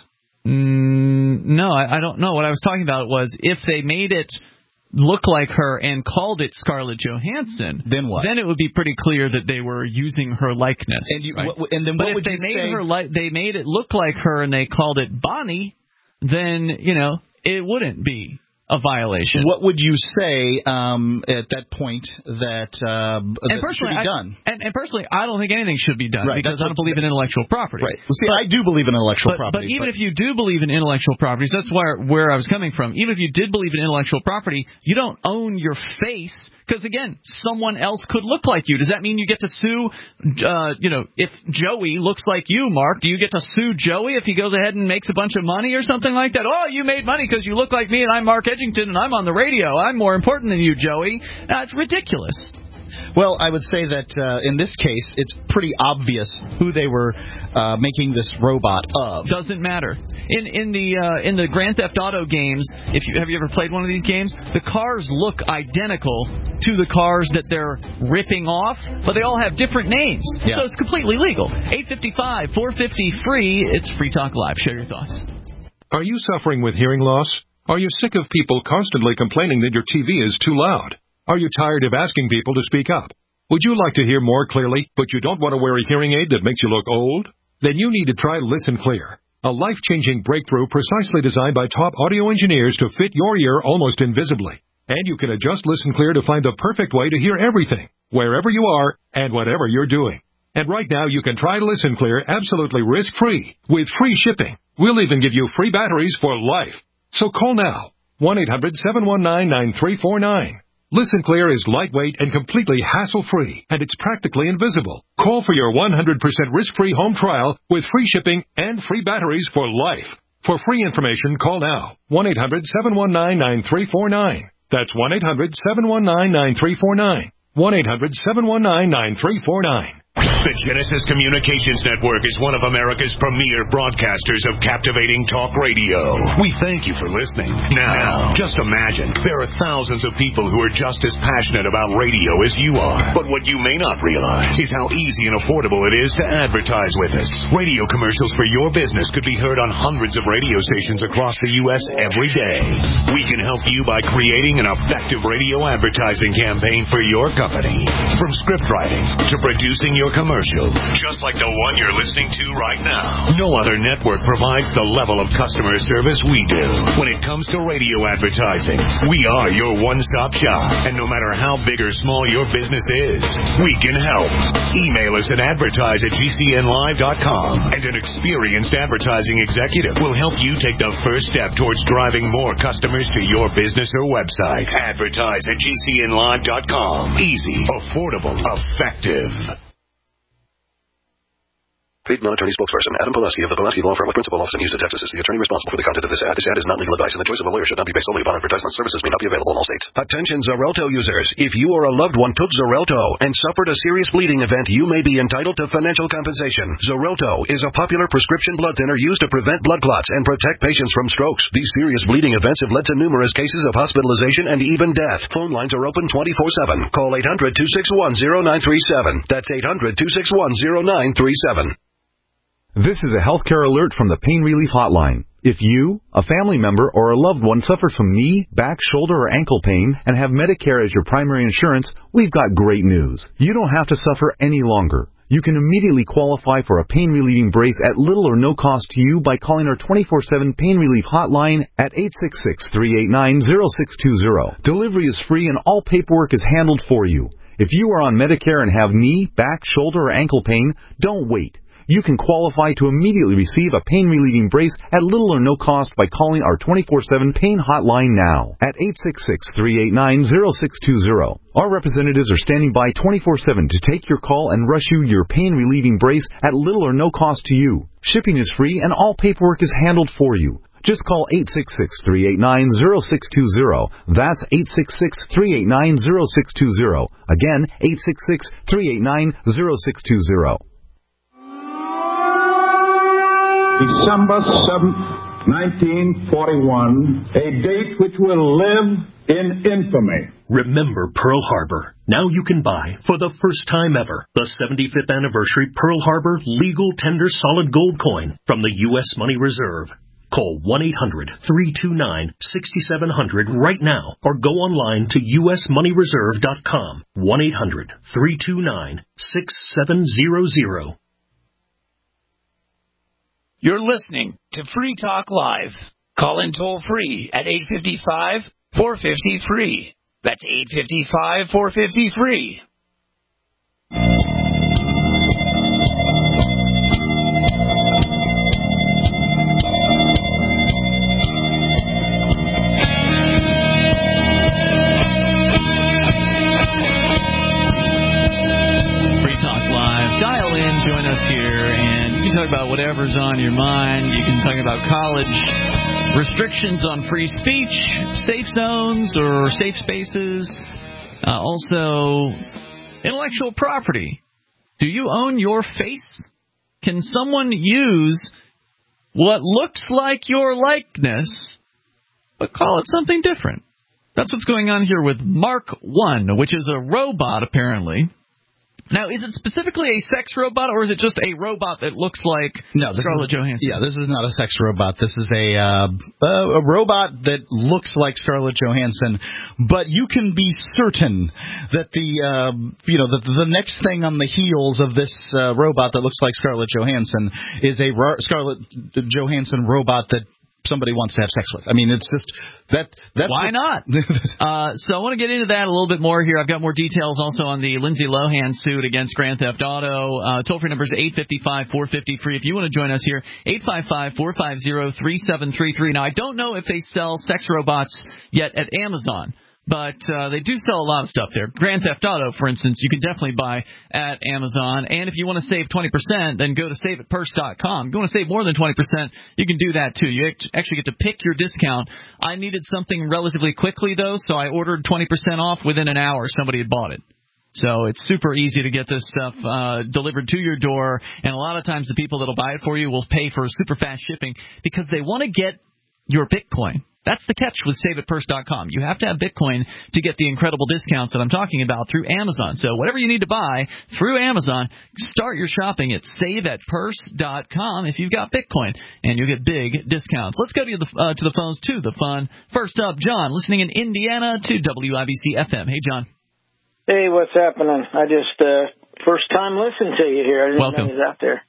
No, I don't know. What I was talking about was if they made it look like her and called it Scarlett Johansson, then what? Then it would be pretty clear that they were using her likeness. And then what would you say? They made it look like her and they called it Bonnie, then it wouldn't be a violation. What would you say at that point that should be done? And personally, I don't think anything should be done because I don't believe in intellectual property. Right. Well, see, I do believe in intellectual property. But even if you do believe in intellectual property, so that's where I was coming from. Even if you did believe in intellectual property, you don't own your face. Because, again, someone else could look like you. Does that mean you get to sue, if Joey looks like you, Mark, do you get to sue Joey if he goes ahead and makes a bunch of money or something like that? Oh, you made money because you look like me and I'm Mark Edgington and I'm on the radio. I'm more important than you, Joey. It's ridiculous. Well, I would say that in this case, it's pretty obvious who they were making this robot of. Doesn't matter. In the Grand Theft Auto games, have you ever played one of these games? The cars look identical to the cars that they're ripping off, but they all have different names. Yeah. So it's completely legal. 855-450-FREE. It's Free Talk Live. Share your thoughts. Are you suffering with hearing loss? Are you sick of people constantly complaining that your TV is too loud? Are you tired of asking people to speak up? Would you like to hear more clearly, but you don't want to wear a hearing aid that makes you look old? Then you need to try Listen Clear, a life-changing breakthrough precisely designed by top audio engineers to fit your ear almost invisibly. And you can adjust Listen Clear to find the perfect way to hear everything, wherever you are and whatever you're doing. And right now you can try Listen Clear absolutely risk-free with free shipping. We'll even give you free batteries for life. So call now, 1-800-719-9349. Listen Clear is lightweight and completely hassle-free, and it's practically invisible. Call for your 100% risk-free home trial with free shipping and free batteries for life. For free information, call now, 1-800-719-9349. That's 1-800-719-9349. 1-800-719-9349. The Genesis Communications Network is one of America's premier broadcasters of captivating talk radio. We thank you for listening. Now, just imagine, there are thousands of people who are just as passionate about radio as you are. But what you may not realize is how easy and affordable it is to advertise with us. Radio commercials for your business could be heard on hundreds of radio stations across the U.S. every day. We can help you by creating an effective radio advertising campaign for your company. From script writing to producing your commercial, just like the one you're listening to right now. No other network provides the level of customer service we do. When it comes to radio advertising, we are your one-stop shop. And no matter how big or small your business is, we can help. Email us at advertise@gcnlive.com, and an experienced advertising executive will help you take the first step towards driving more customers to your business or website. Advertise@gcnlive.com. Easy, affordable, effective. Paid non-attorney spokesperson Adam Pulaski of the Pulaski Law Firm with principal office in Houston, Texas is the attorney responsible for the content of this ad. This ad is not legal advice, and the choice of a lawyer should not be based solely upon advertisement. Services may not be available in all states. Attention Xarelto users. If you or a loved one took Xarelto and suffered a serious bleeding event, you may be entitled to financial compensation. Xarelto is a popular prescription blood thinner used to prevent blood clots and protect patients from strokes. These serious bleeding events have led to numerous cases of hospitalization and even death. Phone lines are open 24/7. Call 800-261-0937. That's 800-261-0937. This is a healthcare alert from the Pain Relief Hotline. If you, a family member, or a loved one suffers from knee, back, shoulder, or ankle pain and have Medicare as your primary insurance, we've got great news. You don't have to suffer any longer. You can immediately qualify for a pain-relieving brace at little or no cost to you by calling our 24/7 Pain Relief Hotline at 866-389-0620. Delivery is free and all paperwork is handled for you. If you are on Medicare and have knee, back, shoulder, or ankle pain, don't wait. You can qualify to immediately receive a pain-relieving brace at little or no cost by calling our 24/7 Pain Hotline now at 866-389-0620. Our representatives are standing by 24/7 to take your call and rush you your pain-relieving brace at little or no cost to you. Shipping is free and all paperwork is handled for you. Just call 866-389-0620. That's 866-389-0620. Again, 866-389-0620. December 7th, 1941, a date which will live in infamy. Remember Pearl Harbor. Now you can buy, for the first time ever, the 75th anniversary Pearl Harbor legal tender solid gold coin from the U.S. Money Reserve. Call 1-800-329-6700 right now or go online to usmoneyreserve.com. 1-800-329-6700. You're listening to Free Talk Live. Call in toll free at 855-450-FREE. That's 855-450-FREE. Free Talk Live. Dial in, join us here, and you can talk about whatever's on your mind. You can talk about college restrictions on free speech, safe zones or safe spaces, also intellectual property. Do you own your face? Can someone use what looks like your likeness but call it something different? That's what's going on here with Mark 1, which is a robot, apparently. Now, is it specifically a sex robot, or is it just a robot that looks like Scarlett Johansson? Yeah, this is not a sex robot. This is a robot that looks like Scarlett Johansson, but you can be certain that the next thing on the heels of this robot that looks like Scarlett Johansson is a Scarlett Johansson robot that somebody wants to have sex with. I mean, it's just that. Why not? So I want to get into that a little bit more here. I've got more details also on the Lindsay Lohan suit against Grand Theft Auto. Toll-free number is 855-450-FREE. If you want to join us here, 855-450-3733. Now, I don't know if they sell sex robots yet at Amazon, but they do sell a lot of stuff there. Grand Theft Auto, for instance, you can definitely buy at Amazon. And if you want to save 20%, then go to saveatpurse.com. If you want to save more than 20%, you can do that, too. You actually get to pick your discount. I needed something relatively quickly, though, so I ordered 20% off within an hour. Somebody had bought it. So it's super easy to get this stuff delivered to your door. And a lot of times the people that will buy it for you will pay for super fast shipping because they want to get your Bitcoin. That's the catch with SaveAtPurse.com. You have to have Bitcoin to get the incredible discounts that I'm talking about through Amazon. So whatever you need to buy through Amazon, start your shopping at SaveAtPurse.com if you've got Bitcoin, and you'll get big discounts. Let's go to the phones, to the fun. First up, John, listening in Indiana to WIBC FM. Hey, John. Hey, what's happening? I just first time listening to you here. I didn't know you was out there.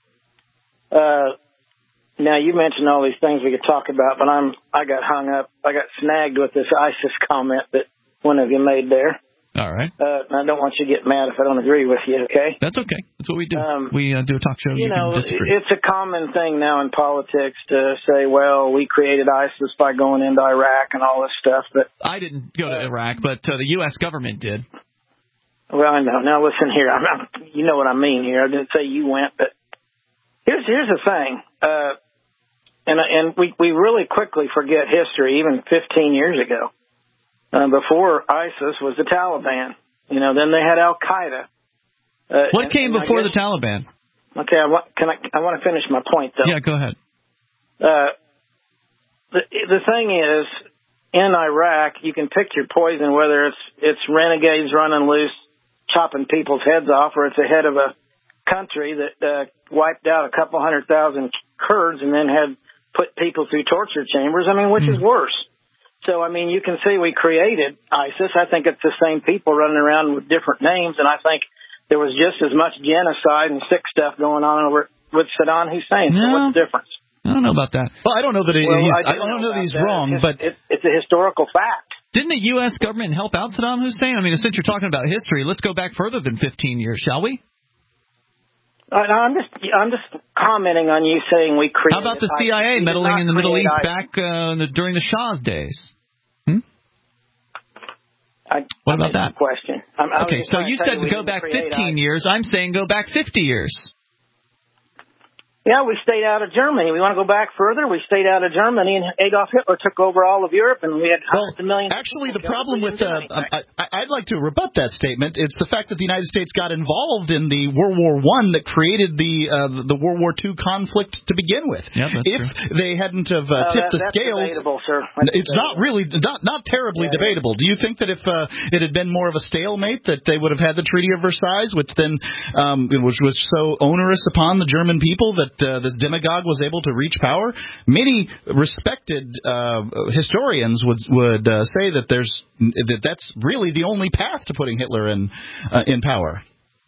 Now, you mentioned all these things we could talk about, but I got hung up. I got snagged with this ISIS comment that one of you made there. All right. I don't want you to get mad if I don't agree with you, okay? That's okay. That's what we do. We do a talk show. You know, can disagree. It's a common thing now in politics to say, well, we created ISIS by going into Iraq and all this stuff. But I didn't go to Iraq, but the U.S. government did. Well, I know. Now, listen here. You know what I mean here. I didn't say you went, but Here's the thing, and we really quickly forget history. Even 15 years ago, before ISIS was the Taliban. Then they had Al Qaeda. What came before the Taliban? Okay, I want to finish my point though. Yeah, go ahead. The thing is, in Iraq, you can pick your poison, whether it's renegades running loose, chopping people's heads off, or it's the head of a country that wiped out a couple 100,000 Kurds and then had put people through torture chambers. I mean, which is worse? So, I mean, you can see we created ISIS. I think it's the same people running around with different names, and I think there was just as much genocide and sick stuff going on over with Saddam Hussein. So what's the difference? I don't know about that. Well, I don't know that I don't know that he's wrong, but it's a historical fact. Didn't the U.S. government help out Saddam Hussein? I mean, since you're talking about history, let's go back further than 15 years, shall we? No, I'm just commenting on you saying we created. How about the CIA meddling in the Middle East back during the Shah's days? What about that? Question. Okay, so you said go back 15 years. I'm saying go back 50 years. Yeah, we stayed out of Germany. We want to go back further. We stayed out of Germany, and Adolf Hitler took over all of Europe, and we had hundreds of millions. Actually, the problem with I'd like to rebut that statement. It's the fact that the United States got involved in the World War I that created the World War II conflict to begin with. Yeah, if they hadn't have tipped the scales, debatable, sir. It's not really not terribly debatable. Do you think that if it had been more of a stalemate, that they would have had the Treaty of Versailles, which then which was so onerous upon the German people that this demagogue was able to reach power? Many respected historians would say that that's really the only path to putting Hitler in power.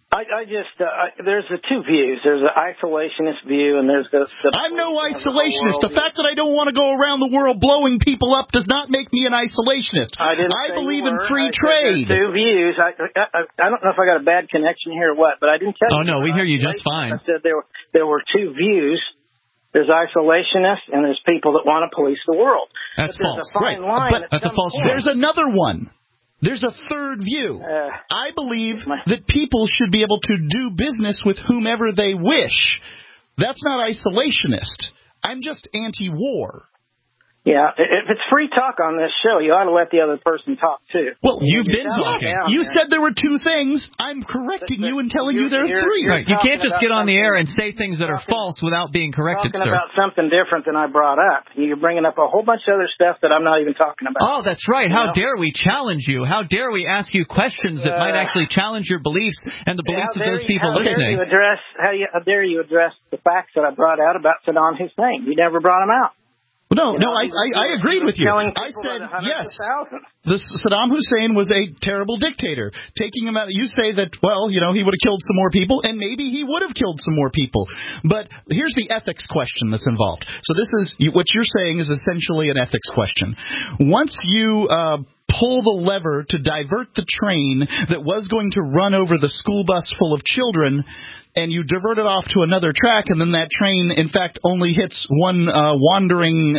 There's the two views. There's an isolationist view, and there's the I'm no isolationist. The fact that I don't want to go around the world blowing people up does not make me an isolationist. I believe in free trade. Two views. I don't know if I got a bad connection here or what, but I didn't tell you. Oh, no, we hear you just fine. I said there were two views. There's isolationists, and there's people that want to police the world. That's false. There's a fine line. That's a false view. There's another one. There's a third view. I believe that people should be able to do business with whomever they wish. That's not isolationist. I'm just anti-war. Yeah, if it's free talk on this show, you ought to let the other person talk, too. Well, you've been talking. You said there were two things. I'm correcting you and telling you there are three. Right. You can't just get on the air and say things that are false without being corrected, sir. Talking about something different than I brought up. You're bringing up a whole bunch of other stuff that I'm not even talking about. Oh, that's right. How dare we challenge you? How dare we ask you questions that might actually challenge your beliefs and the beliefs of those people listening? How dare you address the facts that I brought out about Saddam Hussein? You never brought them out. No, I agreed with you. I said, yes, Saddam Hussein was a terrible dictator. Taking him out, you say that, well, he would have killed some more people, and maybe he would have killed some more people. But here's the ethics question that's involved. So this is, what you're saying is essentially an ethics question. Once you pull the lever to divert the train that was going to run over the school bus full of children, and you divert it off to another track, and then that train, in fact, only hits one wandering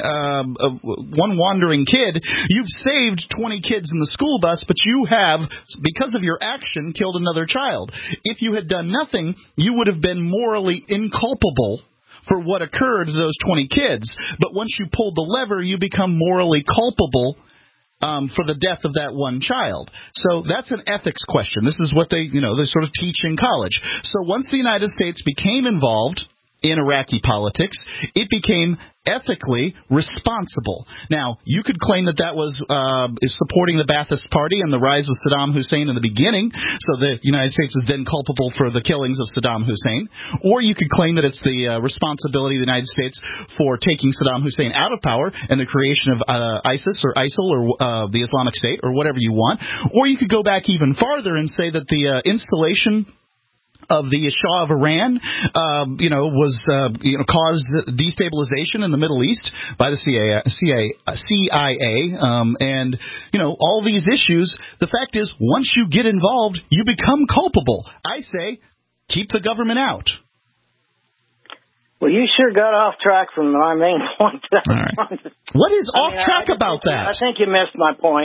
kid, you've saved 20 kids in the school bus, but you have, because of your action, killed another child. If you had done nothing, you would have been morally inculpable for what occurred to those 20 kids. But once you pulled the lever, you become morally culpable for the death of that one child. So that's an ethics question. This is what they sort of teach in college. So once the United States became involved in Iraqi politics, it became ethically responsible. Now, you could claim that was is supporting the Ba'athist Party and the rise of Saddam Hussein in the beginning, so the United States is then culpable for the killings of Saddam Hussein. Or you could claim that it's the responsibility of the United States for taking Saddam Hussein out of power and the creation of ISIS or ISIL or the Islamic State or whatever you want. Or you could go back even farther and say that the installation of the Shah of Iran, caused destabilization in the Middle East by the CIA, and all these issues. The fact is, once you get involved, you become culpable. I say, keep the government out. Well, you sure got off track from my main point. All right. What is off track about that? I think you missed my point.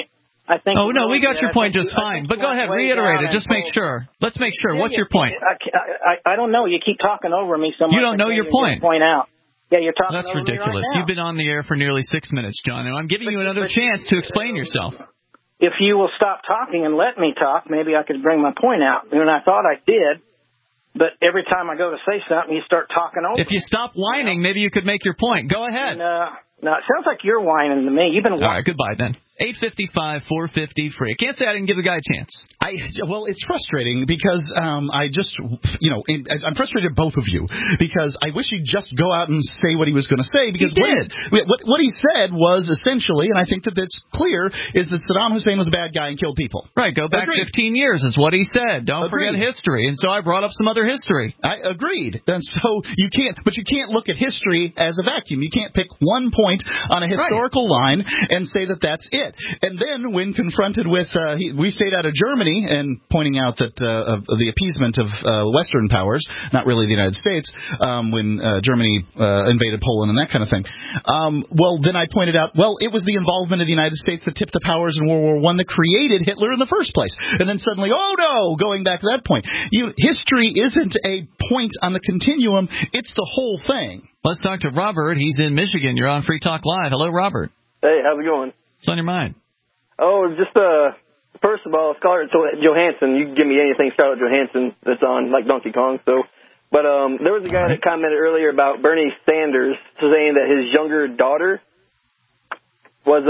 I think. Oh no, we got your point just fine. But go ahead, reiterate it. Just make sure. Let's make sure. What's your point? I don't know. You keep talking over me so much. You don't know your point. Point out. Yeah, you're talking. That's over ridiculous. Me right now. You've been on the air for nearly 6 minutes, John, and I'm giving you another chance to explain yourself. If you will stop talking and let me talk, maybe I could bring my point out. And I thought I did. But every time I go to say something, you start talking over. If you stop whining, maybe you could make your point. Go ahead. No, it sounds like you're whining to me. You've been whining. All right, goodbye then. 855-450 free. I can't say I didn't give the guy a chance. Well, it's frustrating because I'm frustrated at both of you because I wish he'd just go out and say what he was going to say because what he said was essentially, and I think that that's clear, is that Saddam Hussein was a bad guy and killed people. Right, go back 15 years is what he said. Don't forget history. And so I brought up some other history. I agreed. And so you can't look at history as a vacuum. You can't pick one point on a historical line and say that that's it. And then when confronted with, we stayed out of Germany and pointing out that the appeasement of Western powers, not really the United States, when Germany invaded Poland and that kind of thing. Well, then I pointed out, it was the involvement of the United States that tipped the powers in World War I that created Hitler in the first place. And then suddenly, going back to that point. History isn't a point on the continuum. It's the whole thing. Let's talk to Robert. He's in Michigan. You're on Free Talk Live. Hello, Robert. Hey, how's it going? What's on your mind? Oh, just first of all, Scarlett Johansson. You can give me anything Scarlett Johansson that's on, like Donkey Kong. But there was a guy that commented earlier about Bernie Sanders saying that his younger daughter was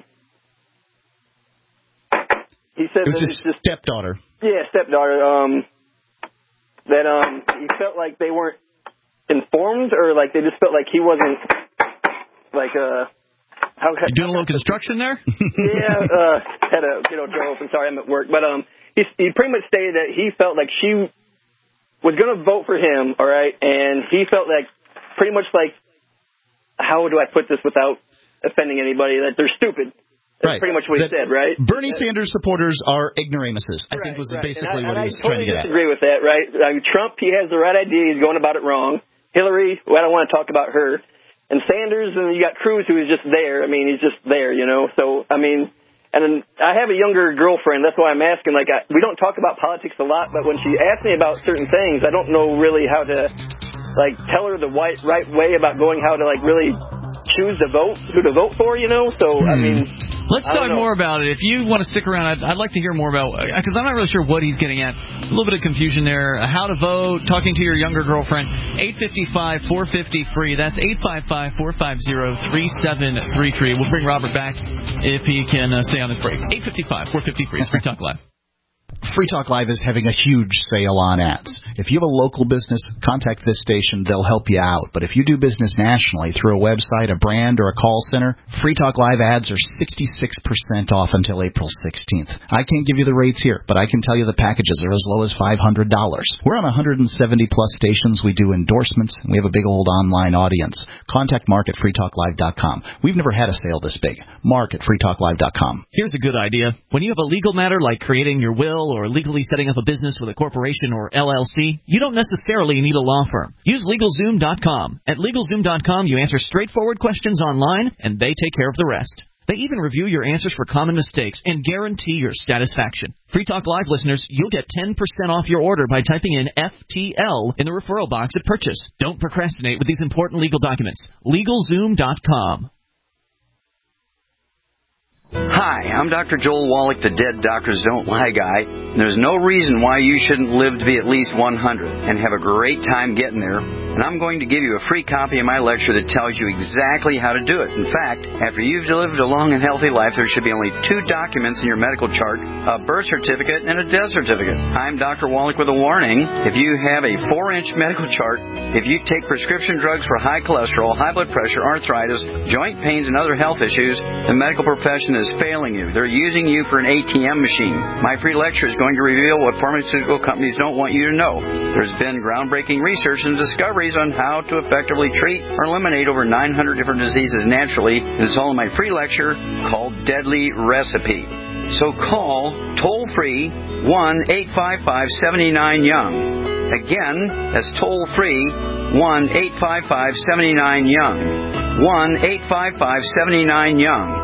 he said it was his stepdaughter. Yeah, stepdaughter. That he felt like they weren't informed, or like they just felt like he wasn't like You doing a little construction there? Yeah, had a door open. Sorry, I'm at work. But he pretty much stated that he felt like she was going to vote for him, all right, and he felt like pretty much like, how do I put this without offending anybody, that they're stupid. That's pretty much what he said, right? Bernie Sanders supporters are ignoramuses, I think was basically what he was trying to get at. I totally disagree with that, right? Trump, he has the right idea. He's going about it wrong. Hillary, I don't want to talk about her. And Sanders, and you got Cruz, who is just there. I mean, he's just there, So, I mean, and then I have a younger girlfriend. That's why I'm asking. Like, we don't talk about politics a lot, but when she asks me about certain things, I don't know really how to, like, tell her the right way about how to, like, really choose to vote, who to vote for, So, I mean... Let's talk more about it. If you want to stick around, I'd like to hear more about, because I'm not really sure what he's getting at. A little bit of confusion there. How to vote, talking to your younger girlfriend. 855-450-FREE. That's 855-450-3733. We'll bring Robert back if he can stay on this break. 855-450-FREE. Free Talk Live. Free Talk Live is having a huge sale on ads. If you have a local business, contact this station. They'll help you out. But if you do business nationally through a website, a brand, or a call center, Free Talk Live ads are 66% off until April 16th. I can't give you the rates here, but I can tell you the packages are as low as $500. We're on 170-plus stations. We do endorsements, and we have a big old online audience. Contact Mark at freetalklive.com. We've never had a sale this big. Mark at freetalklive.com. Here's a good idea. When you have a legal matter like creating your will or legally setting up a business with a corporation or LLC, you don't necessarily need a law firm. Use LegalZoom.com. At LegalZoom.com, you answer straightforward questions online, and they take care of the rest. They even review your answers for common mistakes and guarantee your satisfaction. Free Talk Live listeners, you'll get 10% off your order by typing in FTL in the referral box at purchase. Don't procrastinate with these important legal documents. LegalZoom.com. Hi, I'm Dr. Joel Wallach, the Dead Doctors Don't Lie guy. There's no reason why you shouldn't live to be at least 100 and have a great time getting there. And I'm going to give you a free copy of my lecture that tells you exactly how to do it. In fact, after you've lived a long and healthy life, there should be only 2 documents in your medical chart, a birth certificate and a death certificate. I'm Dr. Wallach with a warning. If you have a 4-inch medical chart, if you take prescription drugs for high cholesterol, high blood pressure, arthritis, joint pains, and other health issues, the medical profession is failing you. They're using you for an ATM machine. My free lecture is going to reveal what pharmaceutical companies don't want you to know. There's been groundbreaking research and discoveries on how to effectively treat or eliminate over 900 different diseases naturally. It's all in my free lecture called Deadly Recipe. So call toll-free 1-855-79-YOUNG. Again, that's toll-free 1-855-79-YOUNG. 1-855-79-YOUNG.